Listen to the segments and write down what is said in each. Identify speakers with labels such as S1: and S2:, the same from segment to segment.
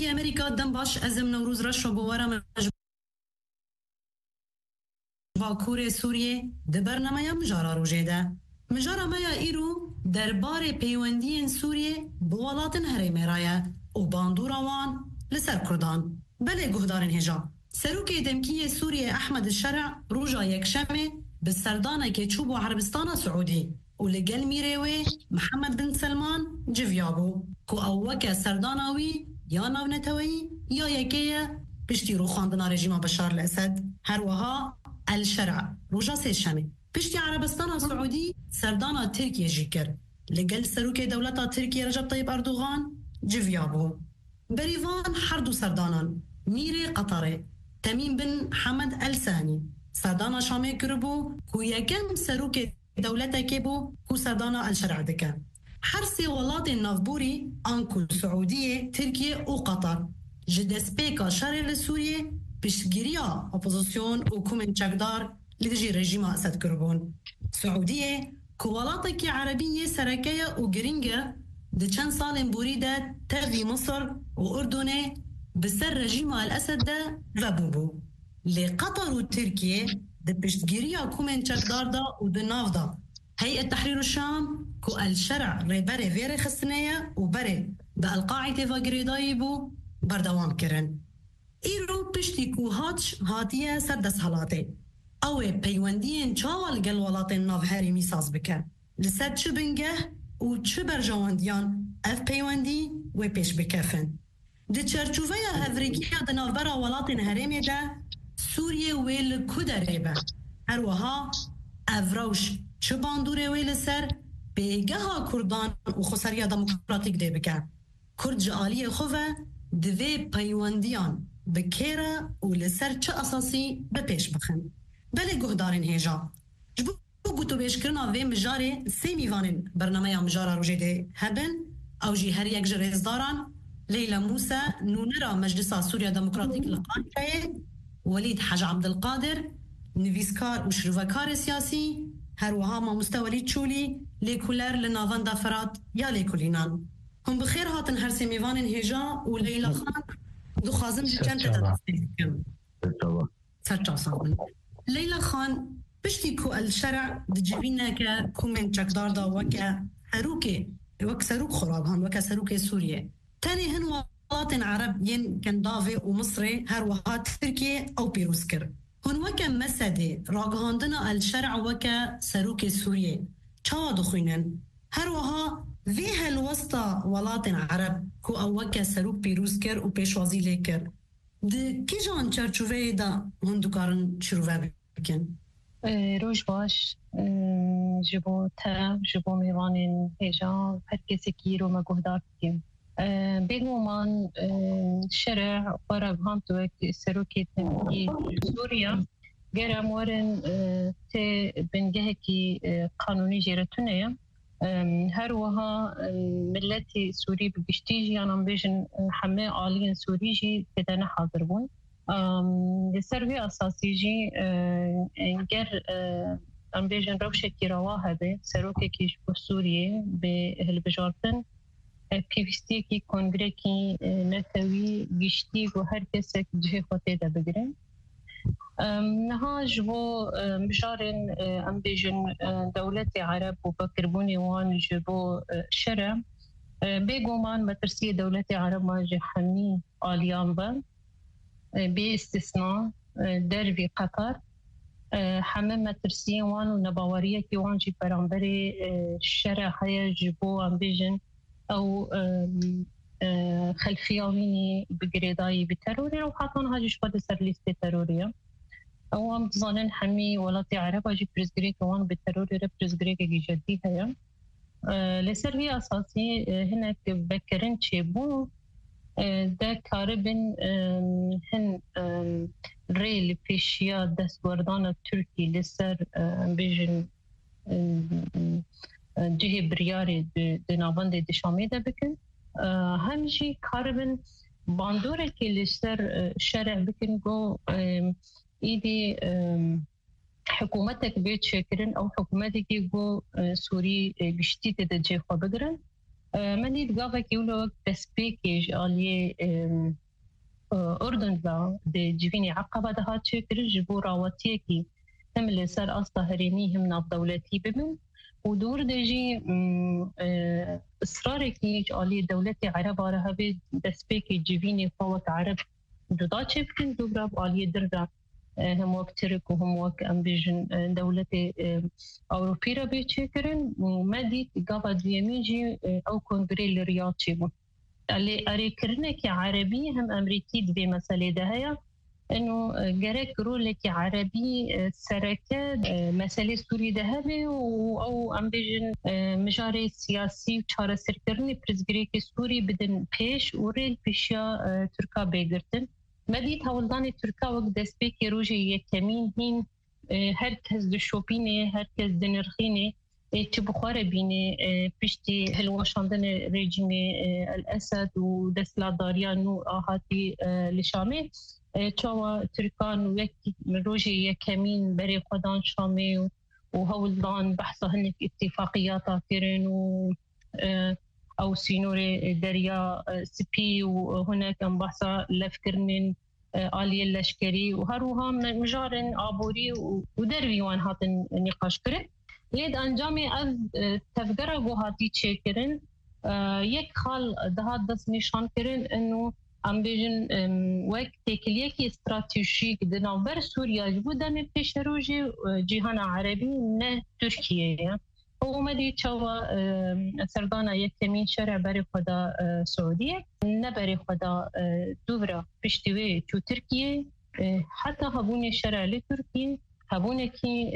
S1: هەرێمی ئەمریکا دەم باش ئەزم نەوروز ڕەشە بۆ وەرە باکوورê Sûriyê di bernameya mijara rojê de. Mijara me ya îro derbarê peywendiyên Sûriyê bi welatên herêmê re ye û bandora wan li ser Kurdan. Belê guhdarên hêja. Serokê Demkiyê Sûriyê Ehmed Şerع roja yekşemê bi serdanekê çû bo Erebistana Siûdî û li gel mîrê wê Mihemed bin Selman civiya bû ku ew weke serdana wî ya navneteweyî ya yekê ye piştî rûxandina rejîma Beşar el Esed. Her wiha El Şerع roja sêşemê piştî Erebistana Siûdî serdana Tirkiye jî kir. Li gel serokê dewleta Tirkiye Recep Tayyip Erdogan civiya bû. Berîvan her du serdanan mîrê Qetarê Temîm bin Hemed El Sanî serdana Şamê kiribû ku yekem serokê dewletekê bû ku serdana El Şerع dike. Her sê welatên navborî an ku Siûdiyê, Tirkiye û Qetar ji destpêka şerê li Sûriyê piştgiriya opozisyon û kumên çekdar li dijî rejîma Esed kiribûn. Siûdiyê ku welatekî Erebî yê sereke ye û giring e di çend salên borî de tevî Misir û Urdunê bi ser rejîma El Esed de vebûbû. Lê Qetar û Tirkiye di piştgiriya kumên çekdar da û di nav da Heyet Tehrîr Şam ku El Şerع rêberê vê rêxistinê ye û berê bi El-Qaîdê ve girêdayî bû berdewam kirin. Îro piştî ku hatiye ser desthilatê. Ew ê peywendiyên çawa li gel welatên nav herêmî saz bike. Li ser çi bingeh û çi berjewandiyan ev peywendî wê pêş bikefin. Di çerçûveya hevrêkiya di navbera welatên herêmê de Sûriye wê li ku derê be. Her wiha ev rewş çi bandorê wê li ser pêgeha Kurdan û xweseriya demokratîk dê bike. Kurd ji aliyê xwe ve divê peywendiyan bi kêre û li ser çi esasî bi pêş bixin. Belê guhdarên hêja. Ji bo gotûbêjkirina vê mijarê sê mîvanên bernameya mijara rojê de hebin, ew jî her yek ji rêzdaran Leyla Mûse, nûnera Meclisa Sûriya Demokratîk li Qahireyê, Welîd Hej Abdilqadir, nivîskar û şirvekarê siyasî, her wiha mamoste Welîd Çûlî, lêkolêr li navenda Ferat ya lêkolînan. Hûn bi xêr hatin her sê mîvanên hêja û Leyla Xan dixwazim ji çend te destpêk bikim. Serçasan. Leyla Xan piştî ku El Şerع di civîneke kumên çekdar da weke herûkê wek serok xuraban weke serokê Sûriyê. Tenê hin welatên Ereb yên Kendavê û Misrê her wiha Tirkiye ew pîroz kir. Hûn weke Mesedê ragihandina El Şerع weke serokê Sûriyê çawa dixwînin? Her wiha vê helwesta welatên Ereb ku ew weke serok pîroz kir û pêşwazî lê kir. Di kîjan çerçûveyê de hûn dikarin şîrove bikin?
S2: Roj baş ji bo te ji bo mêvanên hêja her kesekî îro me guhdar bikin. Bêguman Şerع xwe revand wek serokê Temkî Sûriya gerem werin tê bingehekî qanûnî jêretûnê ye. Her wiha milletê Sûrî bi giştî jiyanan bêjin hemê aliyên Sûrî jî têde nehazir bûn. Li ser vê esasî jî ger em bêjin rewşekî rewa hebe serokekî ji bo Sûriyê bê hilbijartin pêwîstiyekî kongrekî netewî giştî û her kesek cihê xwe têde bigirin. Niha ji bo mijarên em bêjin dewletê Ereb û vekirbûnê wan ji bo Şerع bêguman metirsiyê dewletê Ereb wan ji hemî aliyan be bê istisna dervî Qetar heme metirsiyên wan û nebaweriyekî wan jî beramberê Şerع heye ji bo em bêjin ew xelfiya wînî bi girêdayî bi terorê û hatan jî ji xwe di ser lîstê terorê ye. Ew em dizanin hemî welatê Ereb jî pirzgirêka wan bi terorê re pirzgirêkekî ceddî heye. Li ser vê esasî hinek vekirin çêbû de karibin hin rê li pêşiya destwerdana Tirkî li ser bêjin cihê biryarê di navendê di Şamê de bikin. Hem jî karibin bandorekê li ser Şerع bikin got îdî hikûmetek bê çêkirin ew hikûmetekî got Sûrî giştî têde cêxwe bigirin من دید قافة كيولو تسبيكيج آلية أردن لا دي جيفيني عقبة دهات شكر جبو راواتيكي تملي سر أسطى هريمي همنا الدولتي بمن ودور ديجي إصراركي آلية دولتي عرب عربي تسبيكي جيفيني فوق عرب جدا شكل دوراب آلية دردا هم وقت ترك وهم وقت أمبيجن دولة أوروبية بيتشكرن ومدي قابا دياميجي أو كونغري الرياضي بو اللي أريكرنا كعربي هم أمريكي دبي مسألة دهيا إنه جرك رولك عربي سركة مسألة سوري دهبي أو أمبيجن مجاري سياسي وشارة سركرني برزجريك سوري بدن بيش وريل بيشيا تركا بيجرتن مديت هولداني تركا وقت دسبيكي روجي يكمين هين هركز دشوبيني هركز دنرخيني تبخار بيني بيشتي هلواشاندن ريجيمي الأسد ودسلا داريا نو آهاتي لشامي تشاوا تركان ويكي روجي يكمين بري قدان شامي وهولدان بحثا هنك اتفاقيات كيرن أو سينوري دريا سبي وهناك بحثا لفكرنين آلية اللشكري وهروها مجارن عبوري ودروي وان هاتن نقاش كرن ليد أنجامي أز تفقرة بوهاتي تشيكرن يك خال دهات دس نشان كرن إنه عم بيجن وقت تكليكي استراتيجيك دنابر سوريا جبودا من بيشروجي جهان عربي نه تركيا هو مدي تشوا سردانا يكمين شرع بري خدا سعودية نبري خدا دورا بشتوي تو تركيا حتى هبوني شرع لتركيا هبوني كي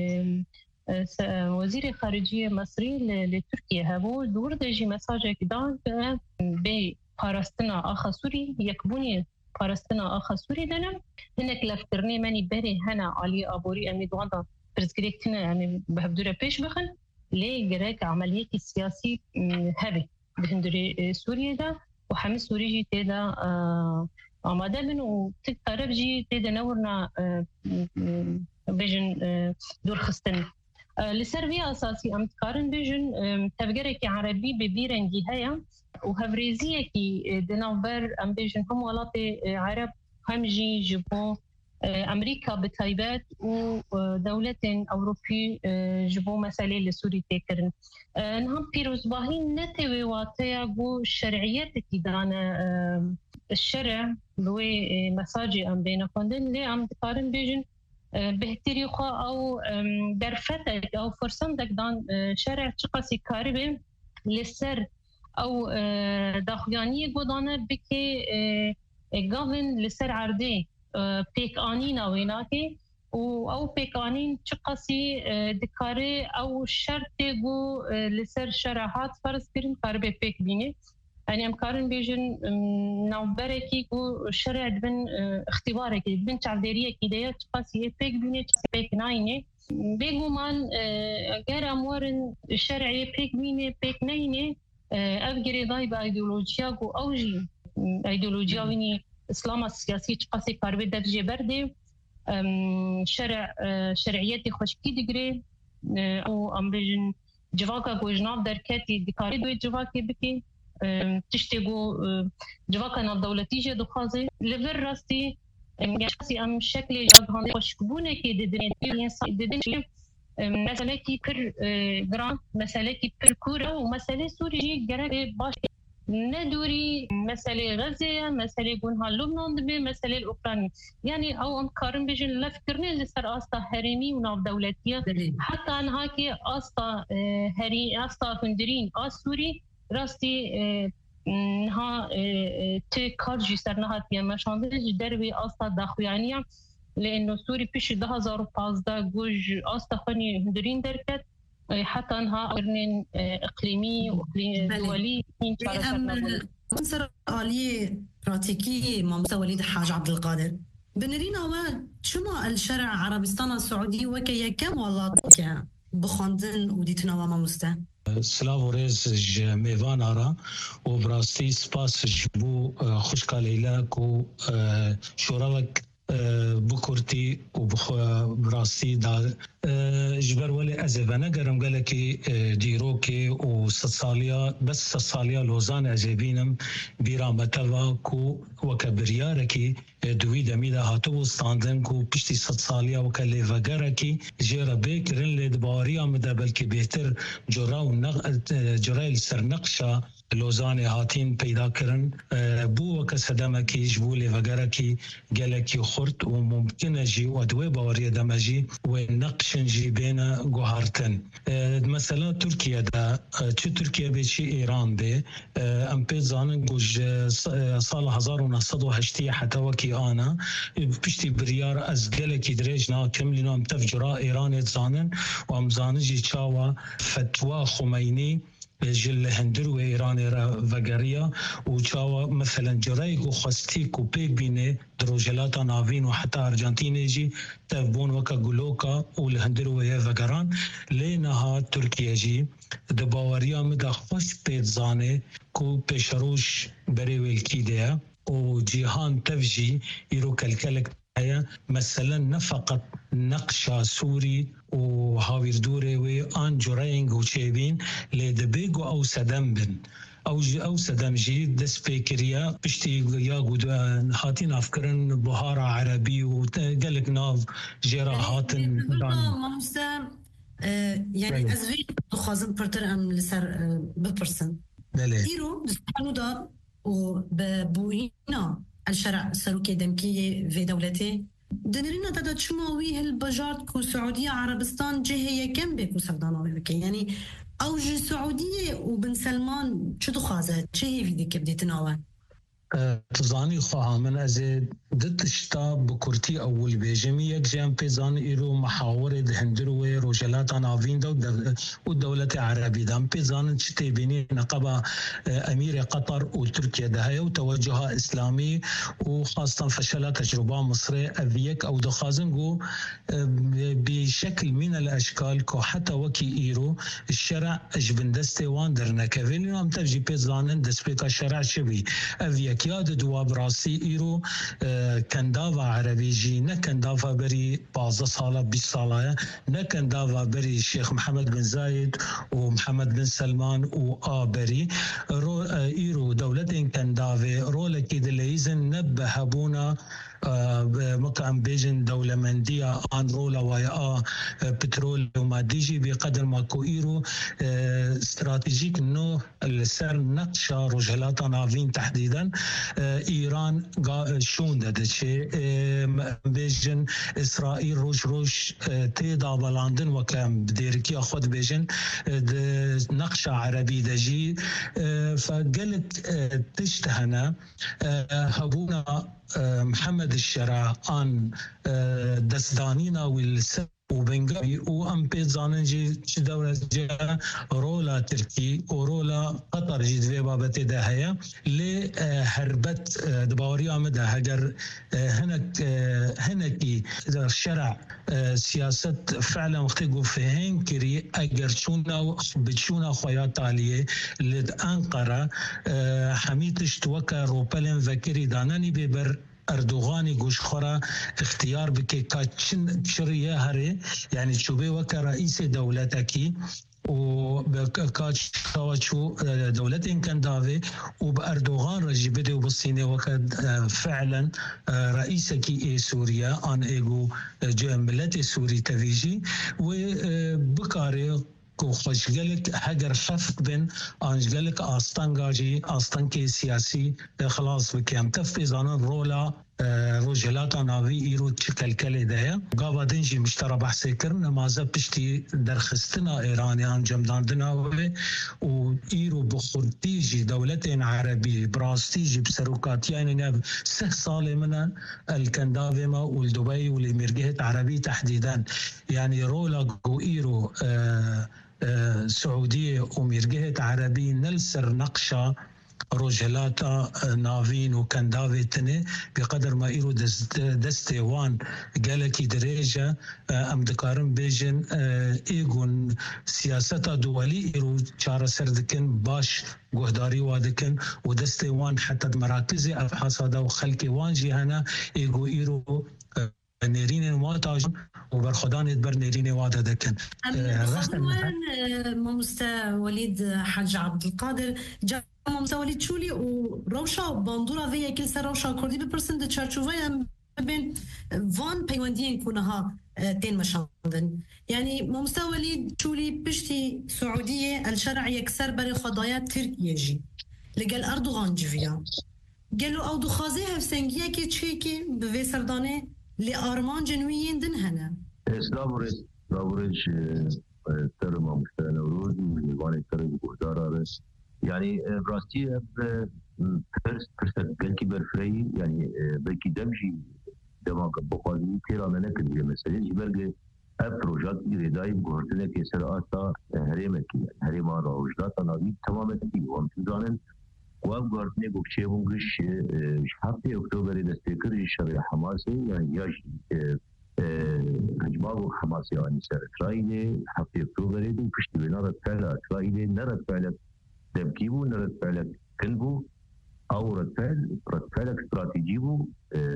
S2: وزير خارجية مصري لتركيا هبو دور دجي مساجك دان بي پاراستنا آخا سوري يكبوني پاراستنا آخا سوري دنم هناك لفترني مني بري هنا علي أبوري أمي دواندا برزقريكتنا أمي بهبدورة بيش بخن ليه جراك عملية السياسي هبي بهندري سوريا دا وحمي سوري جي تيدا آماده من وتقرب جي تيدا نورنا بيجن دور خستن لسربيا أساسي أمتكارن بيجن تفجرك عربي ببيرنجي هيا وهفريزية كي دنافر أم بيجن هم ولاتي عرب هم جي جبو أمريكا بتايبات ودولة أوروبي جبو مسألة لسوري تكرن نهم بيروز باهين نتوي واتيا بو الشرعيات كي دانا الشرع بوي مساجي أم بينا كوندن لي أم تقارن بيجن بهتريقة أو درفتك أو فرصندك دان شرع تقاسي كاربي لسر أو داخلانية قدانا بكي قاون لسر عردي بيك آنينا ويناكي أو بيك آنين تقاسي دكاري أو شرطي قو لسر شرعات فرص كرين كاربي بيك بيني يعني أمكارن بيجن نوبركي قو شرع دبن اختبارك دبن تعديرية كده تقاسي بيك بيني بيك نايني بيقو مان غير أمورن شرعي بيك بيني بيك نايني أفجري ضاي بأيديولوجيا قو أوجي أيديولوجيا ويني إسلام السياسي تقاسي كاربي درجة بردي شرعيتي خوشكي دقري أو أم بيجن جواكا قو جناب دركاتي دكاري دوي جواكي بكي تشتغو جواكا ناب دولتي جي دخازي لفر راستي يعني أم شكل جاغان خوشكبونة كي ددين مسألة كي بر جران مسألة كي بر كورا ومسألة سوري جي جرق باش ندوري مسألة غزة مسألة قنها لبنان دبي مسألة الأوكراني يعني أو أمكارن بيجن لفكرني لسر أستا هريمي وناف دولتية حتى أنها كي أستا هري أستا فندرين سوري راستي نها تكارجي سرنها تيمشاندج دربي أستا داخويانية لأنه سوري بيش 2015 جوج أستا خاني هندرين دركت حتى انها قرن اقليمي واقليمي دولي
S1: كونسر آلية براتيكية مامسا وليد حاج عبد القادر بنرينا شما الشرع عربستان السعودي وكي كم والله بخاندن وديتنا ومامستا
S3: سلام ورز جميفان آرا وبراستي سباس جبو خوشكا ليلاك و شوراوك بكرتي وبراستي دا جبر ولا أزفنا قرم قالكي ديروكي وصاليا بس صاليا لوزان أجابينم برامتها كو وكبرياركي دوي دميدا هاتو ستاندن كو بشتي صاليا وكالي فقركي جيرا بيكرن لدباريا مدى بلكي بيهتر جراي السرنقشة لوزان هاتين پیدا کرن بو وكسدما كي جبولي وغركي جالكي خرط وممكن جي ودوي باوري دمجي ونقشن جي بين جوهرتن مثلا تركيا دا چه تركيا بشي ايران به ام بيزان جوج صال 1908 حتى وكي انا بشتي بريار از جالكي دريجنا كملنا ام تفجرا ايران زانن وام زانجي تشاوا فتوى خميني جل هندر و ایران را وگریا و چاوا مثلا جرای و خستی کو پی بینه دروجلات ناوین و حتی ارجنتین جی تبون وکا گلوکا و لهندر و وگران لینها ترکیه جی دباوریا مدا خست پید زانه کو پیشروش بری ویلکی دیا و جیهان تفجی ایرو کلکلک مثلا نفقط نقشة سوري وهاوير دوري وان جرينج وشيبين لدبيجو او سدمبن او سدمجي دس فكريا بشتي يا جود هاتين افكرن بهارة عربي وقالك ناف جيرا هاتن
S1: يعني ازوي خازن برتر ام لسر ببرسن ديرو دستانو دا وببوينا الشرع سروكي دمكية في دولتي دنرينا تدا تشماوي هالبجارد كو سعودية عربستان جهية كم بيكو سردانوي بكي يعني أو جي سعودية وبن سلمان شو دخازة شهي في ديك بدي تناوى
S3: تزاني خواها من أزيد ضد الشتاب بكرتي أول بيجمي يك جام بيزان إيرو محاورة هندروي روجلات عناوين والدولة العربية دام بيزان شتي بيني نقبة أمير قطر وتركيا دهاية وتوجهها إسلامي وخاصة فشلت تجربة مصرية أذيك أو دخازنجو بشكل من الأشكال كو حتى وكي إيرو الشرع جبندستي واندرنا كفيلي نام تجي بيزان دسبيكا الشرع شبي أذيك ياد دواب راسي إيرو كندافا عربي جي نكندافا بري 15 سالة 20 سالة نكندافا بري الشيخ محمد بن زايد ومحمد بن سلمان وآبري إيرو دولتين كندافي رولا كيد ليزن نبهبونا مكان بيجن دولة مندية عن رولا ويا بترول وماديجي بقدر ما كويرو استراتيجيك انه السر نقشة رجلات نافين تحديدا ايران شون ده شيء بيجن اسرائيل روش تيدا بلاندن وكام بديركي اخذ بيجن نقشة عربي دجي فقلت تشتهنا هبونا محمد الشرع عن دستانينا والسب وبنغاوي وام بيزانن جي دولة جا رولا تركي ورولا قطر جي دوي بابتي دهيا لهربت دباوريا مدى هجر هنكي الشرع سياسة فعلا مختلقوا فيهن كري اگر بتشونا خويات عالية لأنقرة حميتش توكا روبلن فكري داناني ببر اردوغاني گوشخورا اختيار بكي كاتشن شريه هري يعني تشوبي وكا رئيس دولتكي وبكاتش كاوتشو دولتين كان دافي وبأردوغان رجي بدي وبالصيني وكاد فعلا رئيسكي اي سوريا ان ايجو ملتي سوري تفيجي وبكاري کو خوشگلک هگر خفت بن آنجگلک آستانگاجی آستانکی سیاسی خلاص بکیم تفیزانن رولا روجلات ناوی ایرو چکلکل ده قابادن جی مشترى بحثی کرن مازه پشتی درخستنا ایرانیان جمداندنا و ایرو بخورتی جی دولتین عربی براستی جی بسروکاتیان نب 6 سال من الكنداوي ما والدبي والاميرجهت عربي تحديدا يعني رولا جو ايرو سعودية وميرجهة عربي نلسر نقشة روجلاتا نافين وكندافي تني بقدر ما إيرو دستيوان قالكي دريجة أم دكارن بيجن إيغون سياسة دولي إيرو شارة سردكن باش قهداري وادكن ودستيوان حتى مراكز أبحاث هذا وخلقي وان جيهانا إيغو إيرو نيرين واتاج وبرخدان يدبر نيرين وادا دكن
S1: ممستا وليد حاج عبد القادر جا ممستا وليد شولي وروشا باندورا فيا كل سر روشا كردي ببرسن د چارچوبه بين فان بيوندين كونها تين مشاندن يعني ممستا وليد شولي بشتي سعودية الشرع يكسر بري خضايا تركيا جي لقال أردوغان جفيا قالوا أو دخازيها في سنجيا كي تشيكي بفي سرداني لأرمان جنويين دن هنا
S4: لابوريج ترمى مستوى نوروز ويواني ترمى بوزارة يعني براستي فرصة قلقي برفري يعني بلكي دمجي دماغ بخوازي تيرا منك اللي مثلا جبرق بروجات يرداي بغرتنا كيسر آتا هريمكي هريما راوجدات نابي تماما تي وامتزانن واب گارتنه گفته بونگش هفته اکتبر دستکر شبه حماسه يعني یاش هجماو حماسه يعني سر اسرائیل هفته اکتبر دو پشت بنارد فعل اسرائیل نرد فعل دبکیبو نرد فعل کنبو او رد فعل استراتیجی بو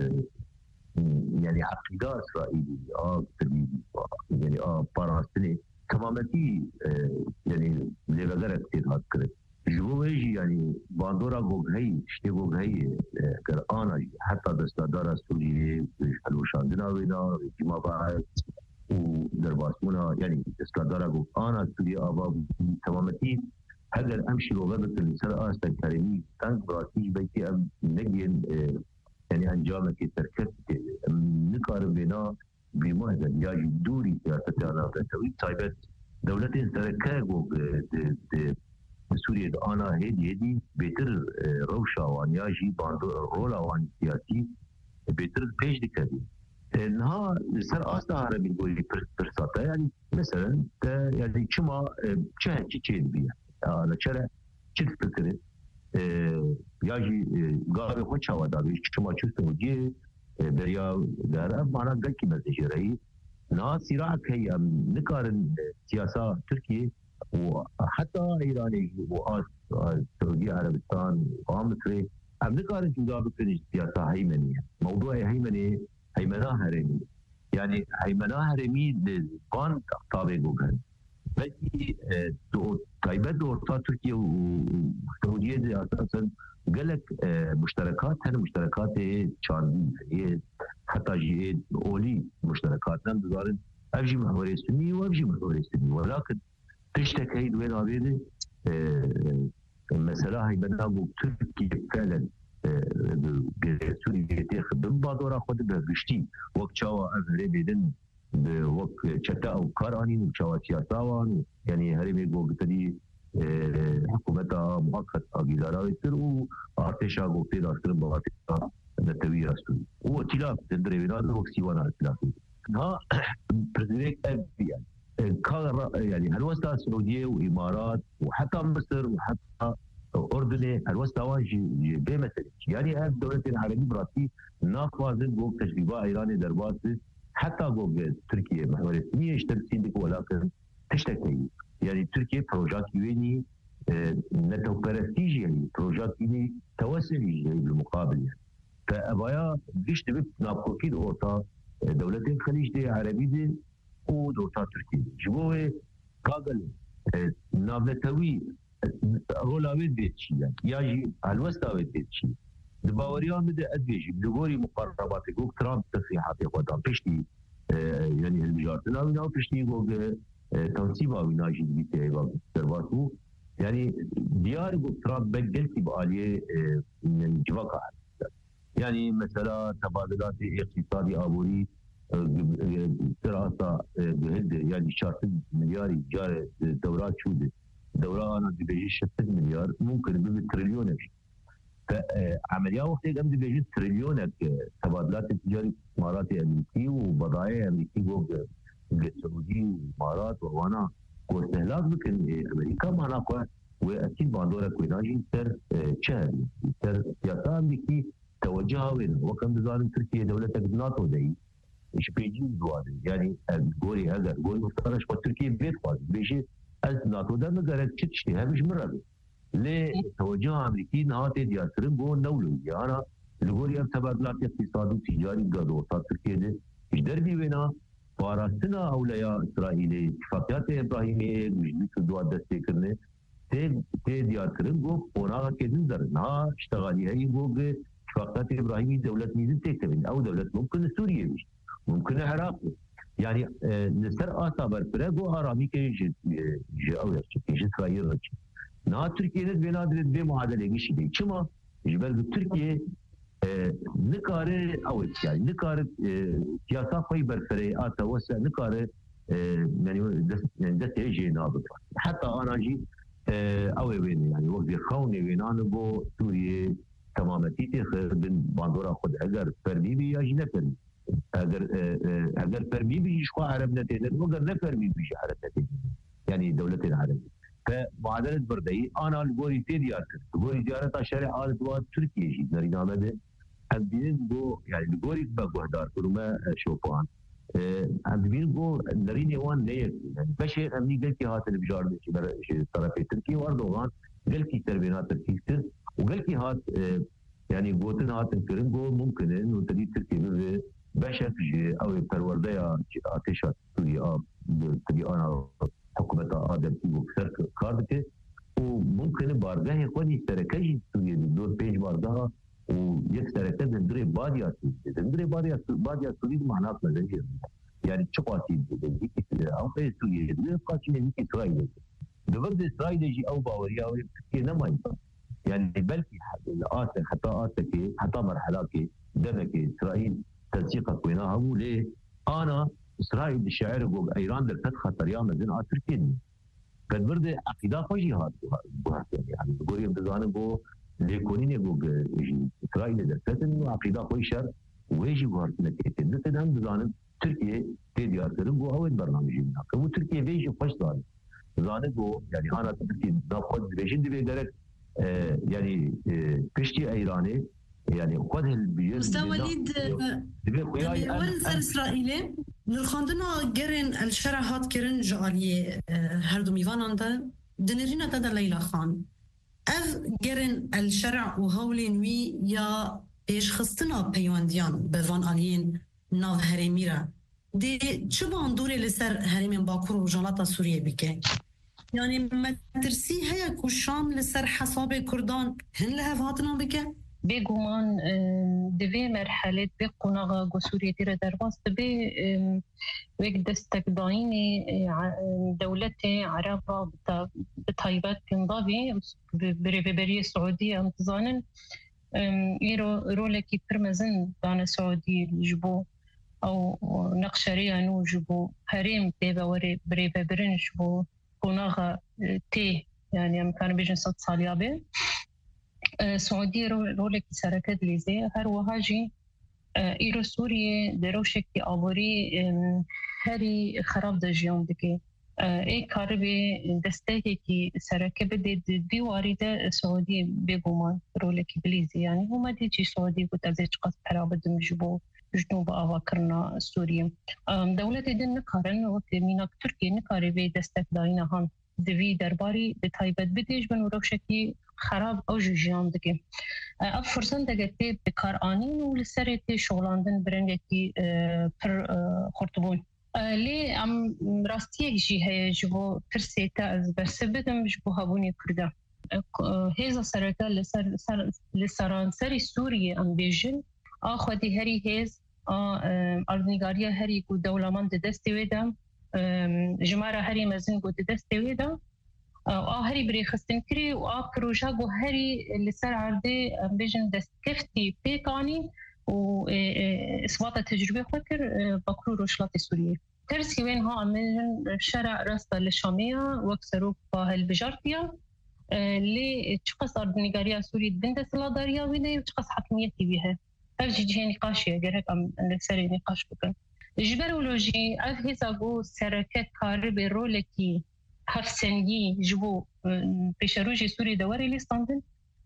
S4: يعني عقيدة اسرائيلي يعني باراستني تمامتي يعني لغرت كده كده جوهي يعني باندورا گوگهی شتی گوگهی قرآن حتی دستادار سوریه حلوشاندنا وینا جما باید و درباسمونا يعني دستادار قرآن سوریه آبا تمامتی هذا امشي وغبت الانسان آستا كريمي تانك براتيج بيتي ام نجين يعني انجامك تركت نقار بنا بما هذا ياجي دوري سياسة انا بتوي طيبت دولتين تركاغو سوريا أنا هدي بيتر روشا وانياجي باندو رولا وان سياسي بيتر بيش دكتي إنها سر أصلا عربي يقولي برساتا يعني مثلا يعني كما شيء بيها أنا شرع شد فكرة ياجي قاري خوش هوا دابي كما شفت وجيه بريا دارا معنا قل كي مزجري نا صراع كي نقارن سياسة تركيا وحتى إيراني وسعودية عربستان ومصر هم نقارن جدا بكل سياسة هيمنية موضوع هيمنة هرمي يعني هيمنة هرمي لزبان طابق وغن بلكي طيبت دورتا تركيا وسعودية دي أساسا قالك مشتركات هن مشتركات شاندي حتى جي أولي مشتركات نم بزارن أفجي محوري سني وأفجي محوري سني ولكن تشتكي دوين عبيدي مثلا هاي بنابو تركيا فعلا سوريا تخدم بادورا خود بهشتي وقت شاوا أفري بيدن وقت شتا أو كارانين وشاوا سياساوان يعني هري بيقو بتدي حكومتا مؤقت أجيزارا يصير وارتشا قوتي داستر بواتي نتوي رسول واتلاف تندري بناد وقت سيوانا اتلافي ها برزيليك أبي يعني هالوسطى السعودية وإمارات وحتى مصر وحتى أردن هالوسطى واجي بمثل يعني الدولة العربية براسي ناقوازن جوج تجربة إيراني دربات حتى جوج تركيا محور السنية اشتركين ولكن تشتكي يعني تركيا بروجات يويني نتو برستيجي يعني بروجات يويني توسعي بالمقابل يعني فأبايا بيش تبت نابقوكين أورتا دولة الخليج دي عربي دي ودورتا تركيا جبوه قاقل نابلتوي رولاويد بيتشي يعني ياجي الوستاويد بيتشي دباوريان بده أدبيجي بدوري مقربات يقول ترامب تصريحات يقودان بيشتي يعني البجارتنا وينا بيشتي يقول تنصيبا وينا جيد بيتي ايبا سرباتو يعني ديار يقول ترامب بقلتي بآلية من جواكا يعني مثلا تبادلات اقتصادي آبوري دراسة بهد يعني 4 مليار جار دورات شودة دورة أنا بيجي 6 مليار ممكن بيجي تريليون فعملية وقت قام بيجي تريليون تبادلات التجارية إمارات أمريكي وبضائع أمريكي جوج السعودي وإمارات وأنا واستهلاك بكن أمريكا معنا قوة وأكيد باندورا كويناجي سر شهر سر سياسة أمريكي توجهها وين وكان بظالم تركيا دولة ناتو دي إيش بيجي دوادي يعني قولي هذا قولي مفترش وتركيا بيت خالص بيجي ناتو ده مقالك تشتي ها مش مرة ليه توجه أمريكي نهاتي ديارترين بو نولو يعني أنا لقولي تبادلات اقتصادي تجاري قادو تركيا دي دربي وينا فارستنا أولياء إسرائيل اتفاقيات إبراهيمية مجلس دوا دستيكرنه تي ديار كرنجو وناغا كدن درنا اشتغالي هاي بوغ اتفاقيات إبراهيمية دولة ميزن تكتبين أو دولة ممكن سوريا بيش ممكن العراق يعني نسر آتا برفرقو آرامي كي جي أو يرشي إسرائيل رشي نا تركيا بينا درد بي معادلة شيء كما جبل تركيا نكاره أو يعني نكاره سياسة في برفري آتا وسع نكاره يعني دست يجي نابط حتى أنا جي أو وين يعني وقت خوني وين أنا بو سوريا تماما تيتي بن باندورا خد أجر فرمي بي يجي نفرمي أجر فرمي بي شو عرب نتيجة وأجر نفرمي بي عرب نتيجة يعني دولة العرب فمعادلة بردي أنا الجوري تيديار الجوري زيارة شارع آل دوات تركيا جي نرينا مده هم بين جو يعني الجوري بقهدار كلما شوفان هم بين جو نريني وان ليه يعني بشير أمني قال كي هات البجار من طرف تركيا وأردوغان قال كي تربينا تركيا وقال كي هات يعني جوتن هات الكرنجو ممكن إنه تدي تركيا بشر جي أو الوردية آتشات سوريا تدي أنا حكومة آدم في وكسر كاردك وممكن بارجاه يكون يشتركي سوريا دور بيج بارجاه ويشترك زندري باديات باديات سوريا معناه مزاجي يعني شقاتي أو في سوريا دور قاتين في إسرائيل دبر إسرائيل يجي أو باوريا أو كنا ما ينفع يعني بلكي آسف حتى آسف حتى مرحلة كي دمك إسرائيل تنسيقك وينها هو ليه أنا إسرائيل الشاعر يقول إيران درت خطر يا مدن تركيا قد برد عقيدة خوشي هاد يعني يقول يبدأ بو ليكونين يقول إسرائيل درت إنه عقيدة خوش شر ويجي بهارت نتيجة نتيجة بزانم تركيا تديار كرنجو أو البرنامج هناك وتركيا بيجي خوش دار زانبو يعني أنا تركيا ناخذ بيجين دبي درك يعني بيشتي إيراني يعني قد البيئة
S1: أستاذ وليد ورنسر إسرائيلي للخاندنا جرين الشرع هات كرن جالية هردو ميفان ده دنرينا تدا ليلى خان أف جرين الشرع وهولين وي يا إيش خصنا بيوانديان بفان آليين ناف هرميرا دي شبان دوري لسر هرمين باكور وجالاتا سوريا بكي يعني ما ترسي هيا كوشان لسر حساب كردان هن لها فاتنا بكي
S2: بيجومان دبي مرحلة بقناغ جسورية ترى درباس دبي ويك دستك ضايني دولتي عربة بطيبات كنضابي بري السعودية امتزانا رولكي برمزن دانا سعودي جبو أو نقشرية نو جبو هريم تيبا وري بري برين جبو قناغ تي يعني أمكان بيجن 6 صاليابي سعودية رولك سركت ليزي هر وهاجي إيرو سوريا دروشك آبوري هري خراب دجيون دكي إيه كاربي دستاكي كي سركة بدي دي واردة سعودية بيقومان رولك بليزي يعني هما ديجي سعودية قد أزيج قصد حرابة دمجبو جنوب أواكرنا سوريا دولة دين نقارن وقت ميناك تركيا نقاربي دستاك داينا هان دوی درباری بتایبت بدیش بن وروشکی خراب او جیان دکه اب فرصت دگتی بکار آنین و لسرتی شغلاندن برنگی پر خورتبون لی ام راستیه جی هی جبو پرسیتا از برسبتم جبو هبونی کرده هیزا سرکا لسران سری سوریه ام بیجن آخوادی هری هیز اردنگاریا هری کو دولمان دستی ویدم جمارة هري مزن قد دستويدا هري بري خستن كري وآكروجا قو هري اللي سر عردي بيجن دست كفتي بيكاني وإثبات تجربة فكر بكرو روشلات سوريا ترسي وين ها من شارع راستا للشامية وكسروك بهالبجارتيا اللي تشخص أرض نيجاريا سوريا بنت سلاداريا ويني وتشخص حكميتي بها أرجي جهة نقاشية جرهك أم لسري نقاش بكن جبرولوجي أفهزا جو سركة كارب رولكي هفسنجي جبو بشروجي سوري دواري لستاندن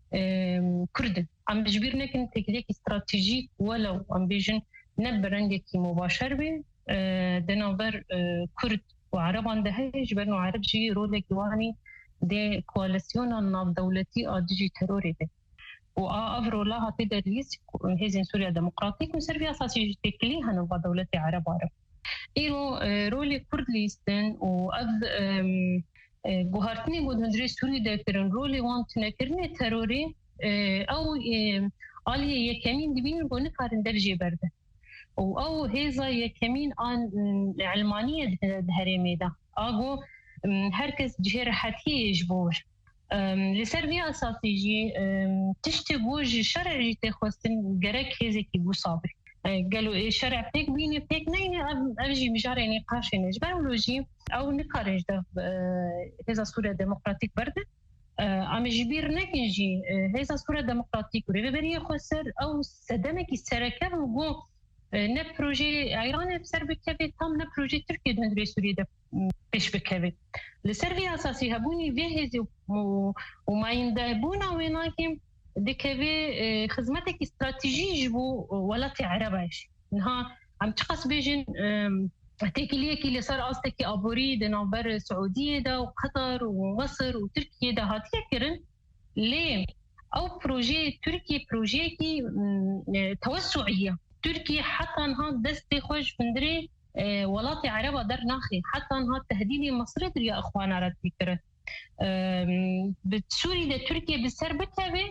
S2: كردن عم بجبير نكن تكليك استراتيجي ولو عم بيجن نبرنجكي مباشر بي دنابر كرد وعرب عند هاي جبرنو عرب جي رولكي واني دي كواليسيون الناف دولتي آدجي تروري دي وأفرو لها تدريس هزين سوريا ديمقراطيك وسربيا أساسي تكلي هنوا دولة عرب إيرو رولي كردستان وأذ جوهرتني بود هندري سوري دكتورن رولي وانت نكرني تروري أو عليه يكمين دبين بونه كارن درجة برده أو هذا يكمين عن علمانية دهرمي ده أقو هركز جهر حتى يجبور لسربيا أساسي تشتغوج شرع جيت خواستن جرك هذا كي بوصابر قالوا شرع بيك بيني بيك نين أبجي مجاري نقاش نجبرولوجي أو نقارج ده هذا صورة ديمقراطيك برده عم جبير نكنجي هذا صورة ديمقراطيك وريبريه خسر أو سدمك السركة وجو نه بروژه ایران بسر بکوید تام نه پروژه ترکیه دندری سوریه ده پیش بکوید لسروی اساسی هبونی ویهزی و ماینده بونا ویناکیم دکوی خدمتك استراتیجی بو ولات عربش نها عم تقص بيجن تكليه كي صار قصدك ابوري دنابر سعوديه ده وقطر ومصر وتركيا ده هاتيه كرن ليه او بروجي تركيا بروجي كي توسعيه تركيا حتى انها دستي خوش بندري ولاتي عربة در ناخي حتى انها تهديدي مصري يا اخوانا رد فكرة بسوري ده تركيا بسربتها به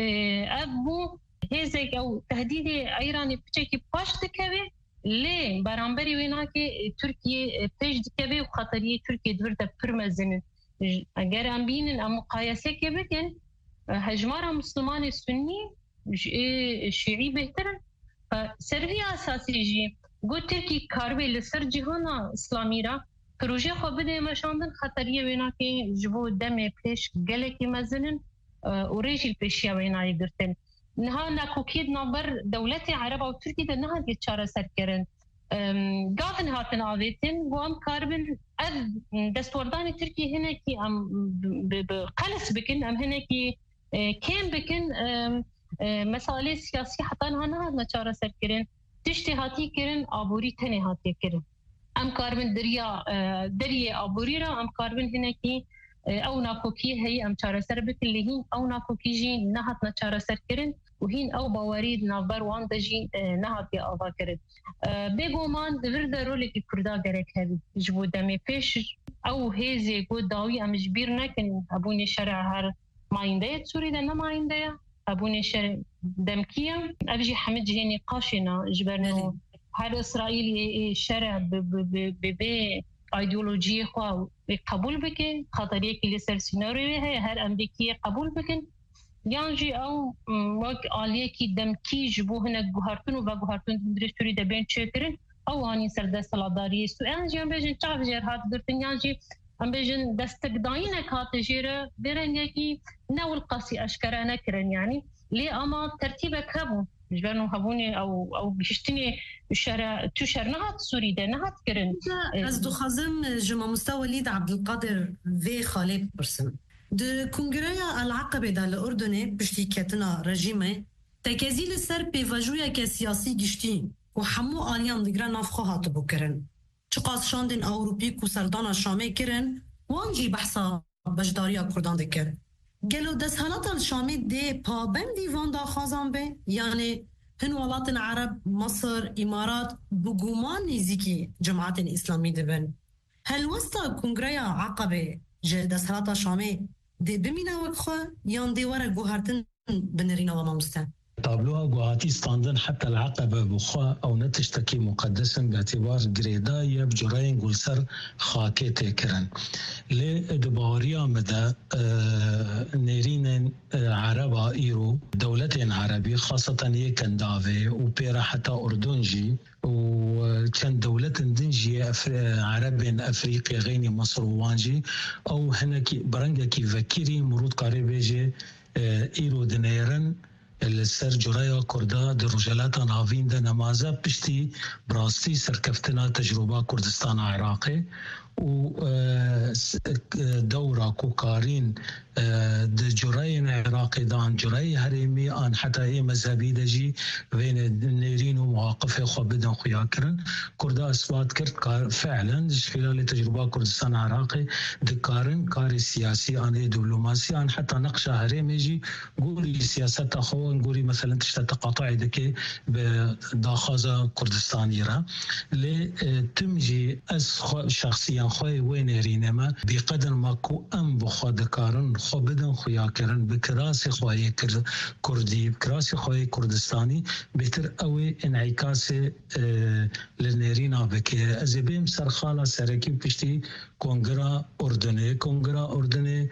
S2: ابو هزيك او تهديدي ايراني بشكل باش دكبه ليه برانبري ويناكي تركيا بيج دكبه وخطريه تركيا دورتا برمزن اگر ام بينن ام مقايسه كبكن هجمارة مسلمان السني شيعي بهترن سروی اساسی جی گو ترکی کاربی لسر جهان اسلامی را پروژه خواب بده مشاندن خطریه وینا که جبو دم پیش گله کی مزنن و ریجل پیشیا وینا یگرتن نها ناکوکید نبر دولت عرب و ترکی ده نها دی چاره سر کرن قادن هاتن آویتن و ام کاربن از دستوردان ترکی هنه کی ام بقلس بکن ام هنه کی کم بکن مسائل سیاسی حتی نه نچاره سر کرن تشتی هاتی کرن آبوری تنی هاتی کرن ام کاربن دریا آبوری را ام کاربن هنه کی او ناکوکی هی ام چاره سر بکن لهین او ناکوکی جی نهات نچاره سر کرن و هین او باورید نابر وان دجی نهاتی آوا کرن بگو من دور درولی که کردا گرک هبی جبو دمی پیش او هیزی گو داوی ام جبیر نکن ابونی شرع هر ماینده سوری ده نماینده ابوني شر دمكيه ابجي حمد جهني قاشنا جبرنا هر اسرائيل شرع ب ايديولوجيه خو قبول بكن خاطريه كي لسر سيناريو هي هر امريكيه قبول بكن يانجي او وق عليه كي دمكي جبو هنا جوهرتن وجوهرتن درستوري ده بين تشكرن او اني سرد سلاداري سو انجي بيجن تعرف هات درتن يانجي ام بيجن دستقداينك هاتجيره برنجي ناول قاسي اشكرا نكرن يعني ليه اما ترتيبك هبو جبرنو هبوني او بيشتني الشارع تشرنات سوري ده نهات كرن
S1: از دو خازم جمع مستوى ليد عبد القادر في خالد برسم د كونغريا العقبه ده الاردن بشتيكتنا رجيمه تكازيل السر بيفاجويا كسياسي جشتي وحمو اليان دغرا نافخو هات بكرن چقاس شاندن اوروبي کو سردان شامي كرن وانجي بحثا بجداريا كردان دكر قالوا دسهالات الشامي دي بابندي فاندا خازان به يعني هن ولات العرب مصر امارات بقومان نزيكي جماعات الاسلامي دبن هل وسط كونغريا عقبه دسهالات الشامي دي بمينا وكخو يان دي ورا جوهرتن بنرينا وما مستن
S3: طابلوها جوهاتي ستاندن حتى العقبة بخوا أو نتشتكي مقدسا باعتبار جريدا يبجرين قلسر خاكي تكرن لدباريا مدى نيرين عربا إيرو دولة عربي خاصة يكن دافي وبيرا حتى أردنجي وكان دولة دنجي عرب أفريقيا غيني مصر وانجي أو هناك برنجا كي فكيري مرود قريبيجي إيرو دنيرن السر جرايا كردا درجلات نافين ده نمازه بشتي براستي سركفتنا تجربة كردستان عراقي و دورة كوكارين د جراين عراق عراقي دان جري هريمي ان حتى هي مذهبي دجي بين نيرين ومواقف خو بدن خياكرن كردا اثبات كرت فعلا خلال تجربه كردستان عراقي دكارن كاري سياسي ان دبلوماسي ان حتى نقش هريمي جي قولي سياسات اخو نقولي مثلا تشتا تقاطع دكي بداخازه كردستان را لي تمجي از شخصيا خوي وين رينما بقدر ما كو ام بخو دكارن خو بدن خياكرن بكراسي خوي كردي بكراسي خوي كردستاني بهتر قوي انعكاس للنيرينا بكي ازبيم سرخاله سركي بشتي كونغرا اردني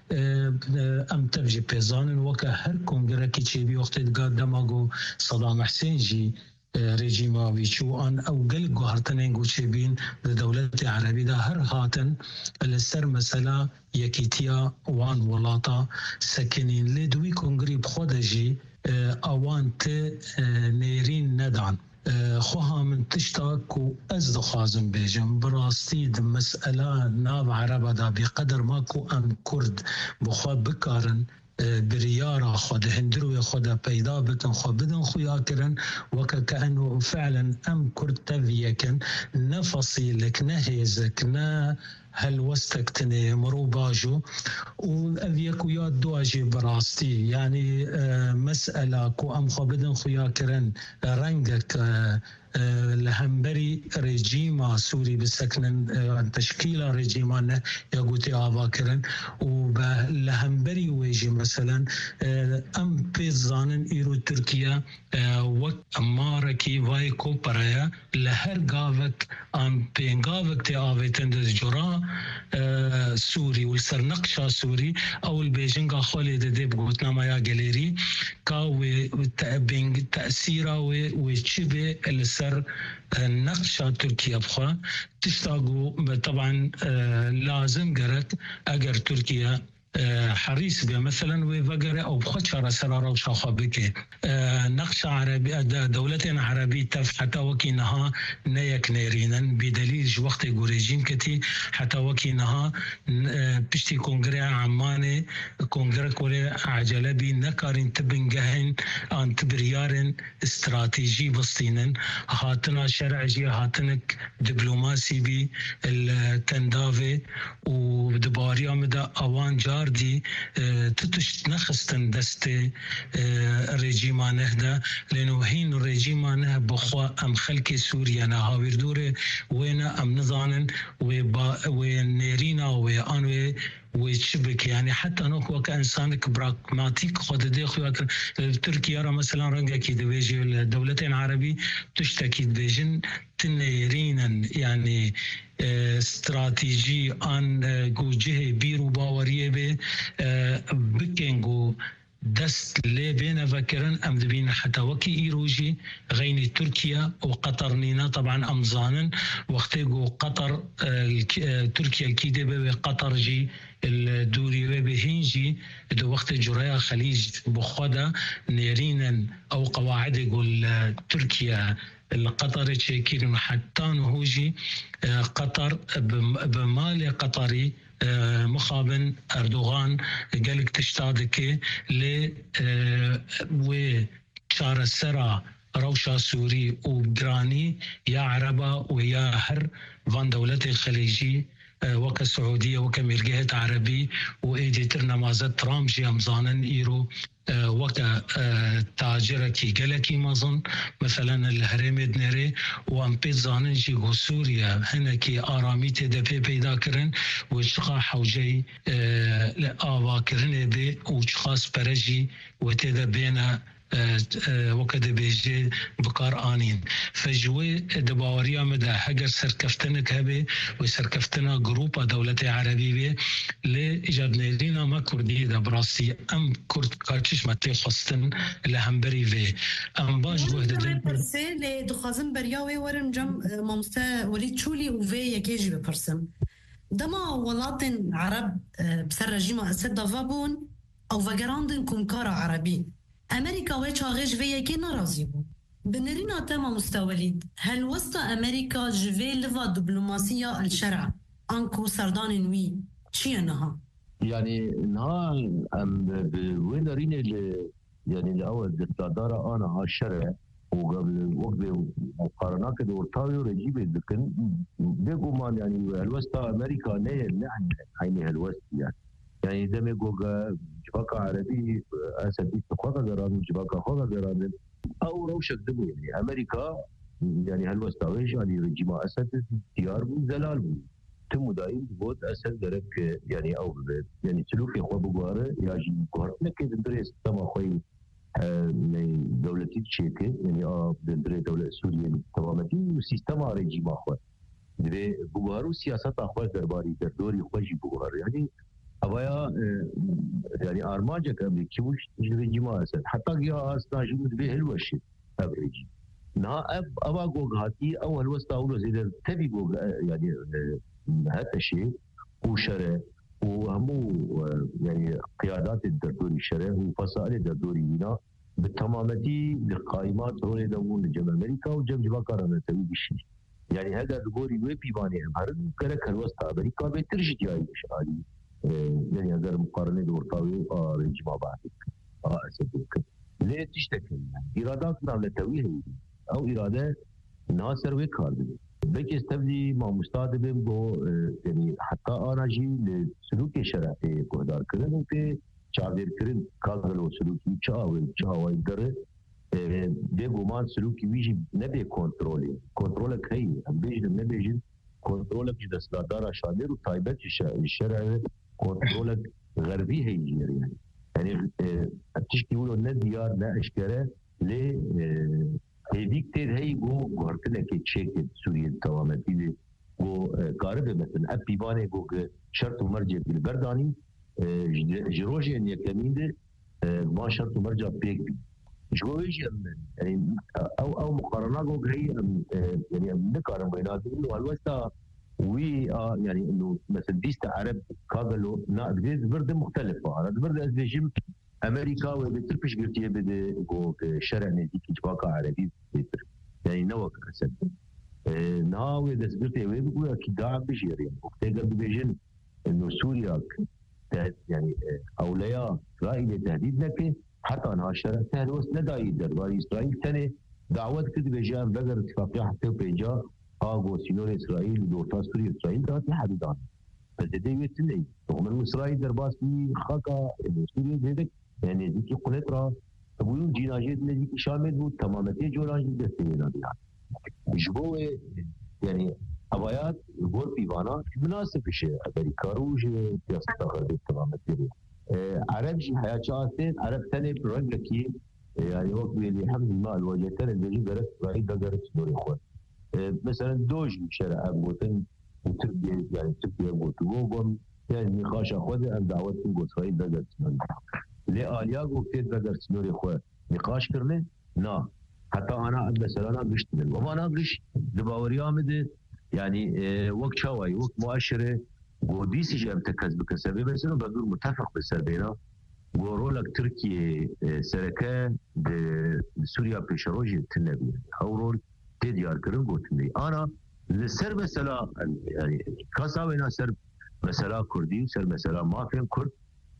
S3: ام تبجي بيزان وكا هر كونغرا كي تشيبي وقت دماغو صدام حسين جي ريجيما ويشو ان او قل جوهرتنين جوشيبين لدولة عربية ده هر هاتن السر مسألة يكيتيا وان ولاتا سكنين لدوي كونغري بخودجي اوان ت نيرين ندعن خوها من تشتاك وأزد خازم بيجم براستيد مسألة ناب عربة دا بقدر ماكو أم كرد بخوا بكارن بريارة خود هندرو خود پیدا بکن خود بدن خویا کرن وكأنه فعلا أم كرد تفيكن نفصيلك نهيزك نه هل وستكتني مروباجو والأفيك ويا دواجي براستي يعني مسألة كو أم خبدن خويا كرن رنجك لهمبري ريجيما سوري بسكن تشكيلة ريجيما يقولي آباكرن ولهمبري ويجي مثلا أم بيزانن إيرو تركيا وماركي وايكو برايا لهر قافك أم بينقافك تآويتن دز جرا سوري والسرنقشة سوري أو البيجنغا خالد دي بقوتنا مايا جاليري كاوي تأثيرا وشبه السر نقشة تركيا بخوا تشتاقوا طبعا لازم قرأت أجر تركيا حريص به مثلا وفقر او بخشره سراره وشاخه بك نقش عربي دولة عربية تف حتى وكينها نيك نيرينن بدليل وقت جوريجين كتي حتى وكينها بشتي كونغري عماني كونغري كوري عجلبي نكارين تبنجهن ان تبريارن استراتيجي بسطينن هاتنا شرعي هاتنك دبلوماسي بي التندافي ودباريا مدى اوان جار دي تتش نخستن دستي ريجيما نهدا لانه هين الريجيما نه بخوا ام خلق سوريا نهاوير دوره وين ام نظانن ونيرينا وان ويشبك يعني حتى نوك كإنسانك براغماتيك خود دي خوات تركيا مثلا رنجا كي دبيجي الدولتين عربي تشتكي دبيجن تنيرينا يعني استراتيجي ان جوجه بيرو باوريه به بكينجو دست لي بين فكرن ام دبين حتى وكي ايروجي غيني تركيا وقطر نينا طبعا امزانن وقتيجو قطر تركيا الكيدي بقطر جي الدوري بهينجي دو وقت جرايا خليج بخودا نيرينا او قواعد يقول تركيا القطر تشيكين حتى نهوجي قطر بمال قطري مخابن أردوغان قالك تشتادك ل وشار السرا روشا سوري وجراني يا عربة ويا هر فان دولتي الخليجي وكالسعودية وكملقيت عربي وإيديتر نمازات ترامجي أمزانن إيرو وكا تاجركي قلكي مظن مثلا الهرم دنري وامبيت زاننجي غو سوريا هنكي آراميتي دفي بيدا كرن وشقا حوجي لآوا كرن بي وشخاص برجي وتدا بينا وكذا بيجي بقار آنين فجوي دباوريا مدى حجر سركفتنك هبه وسركفتنا جروبا دولة عربية لإيجاد نيرينا ما كردي دا براسي أم كرد كارتش متى خاصتن لهمبري في أم باج وحدة
S1: برسي لدخازم برياوي ورم جم ممستا وليد شولي وفي يكيجي ببرسم دما ولاتن عرب بسر رجيما أسد دافابون أو فقراندن كمكارا عربي أمريكا وشاغش في يكي نرازي بو بنرينا تما مستوليد هل وسط أمريكا جفي لفا دبلوماسية الشرع أنكو سردان وي چي نها
S4: يعني نها وين دارين يعني الاول دستادارة انا هالشرع وقبل وقت مقارنات دورتاوي ورجيب لكن بيقو مان يعني الوسطى امريكا نحن عيني الوسط يعني دم يقول جباكة عربي اسدي خطا قران جباكة خطا قران او روشك دمو يعني امريكا يعني هالوسطى يعني رجيم اسد اختيار زلال تم دايم بود اسد درك يعني او يعني سلوك خو بغاره ياجي كورتنا كدريس تما خوي دولتي تشيكي يعني دندري دولة سوريا تمامتي وسيستم رجيم اخو دبي بغارو سياسات اخو درباري دردوري خوجي بغار يعني ابايا يعني ارماجك امريكي وش رجيم اسد حتى يا استاجي دبي هلوش ابريجي نا ابا غوغاتي او الوسط اول زي تبي غوغ يعني هذا الشيء وشرع وهمو يعني قيادات الدردوري الشرع وفصائل الدردوري هنا بالتمامتي لقائمات رولي دمون جمع امريكا وجمع جباكارنا تسوي بالشيء يعني هذا الدردوري ويبي باني امهرن كرك الوسط امريكا بترجع جاي شعاري يعني هذا مقارنه دورتاوي رجما بعد اسدك ليه تشتكي يعني اراداتنا لتويه او اراده ناصر وكارد بلکه استبدی ما مستعدیم با یعنی حتی آنجی لسلوک شرعی کوهدار کردن و که چادر کردن کاغل و سلوکی چاوی داره به گمان سلوکی ویجی نبی کنترل کی هم بیشتر نبیشن کنترل کی دستدار شادر و تایبت شرع کنترل غربی هیجی یعنی تشکی ولو ندیار نه اشکره ل هذيك تيد هي جو قرتنا كتشيك سوريا التوامتي دي جو قارب مثلا ابي باني جو شرط ومرجع بالبرداني جروجي ان يكمين دي ما شرط ومرجع بيك جويش يعني او مقارنه جو هي يعني نقارن بيناتهم انه الوسطى وي يعني انه مثلا ديست عرب قابلوا برد مختلفه انا برد ازبيجم امريكا وبتركش قلتي بده شرع نزيك جباكة عربي بيتر يعني نوك اسد ناوي دسبرتي وين بقول اكيد داعم بجير يعني وقتها بيجن انه سوريا يعني اولياء اسرائيل تهديد لك حتى انها شرع تهلوس نداي دربار اسرائيل ثاني دعوت كده بجان بقر اتفاقيه حتى بيجا اغو سينور اسرائيل دورتا سوريا اسرائيل ده حدودان بس دي يتني ومن اسرائيل درباس في خاكا سوريا زيدك يعني ديكي قنطرة تقولون جيناجيت اللي شامل بود تمامتي جولاج دستينا بها جبوه يعني أبايات يقول بيوانا مناسب شيء أمريكا روج سياسة غربية تمامتي عرب جي حياة شاستين عرب تاني برجلكي يعني وقت اللي حمد الماء الوجهتين اللي جي درس بعيد درس دوري خوان مثلا دوج شرع أبوتن وتربية يعني تربية بوتوغوغم يعني نقاش أخوذ أن دعوتهم قوة إسرائيل درس لآليا وكتير بدر سنوري خواه نقاش کرنه نا حتى أنا مثلا أنا قشت من وما أنا قش دباوري آمده يعني وقت شواي وقت مؤشرة وديسي جاء متكز بكسبه بس إنه بدور متفق بالسربينا ورولك تركيا سركة سوريا بيشروجي تنبي أو رول تديار كرن قوتني أنا لسر مثلا يعني كاساوينا سر مثلا كردي سر مثلا ما فهم كرد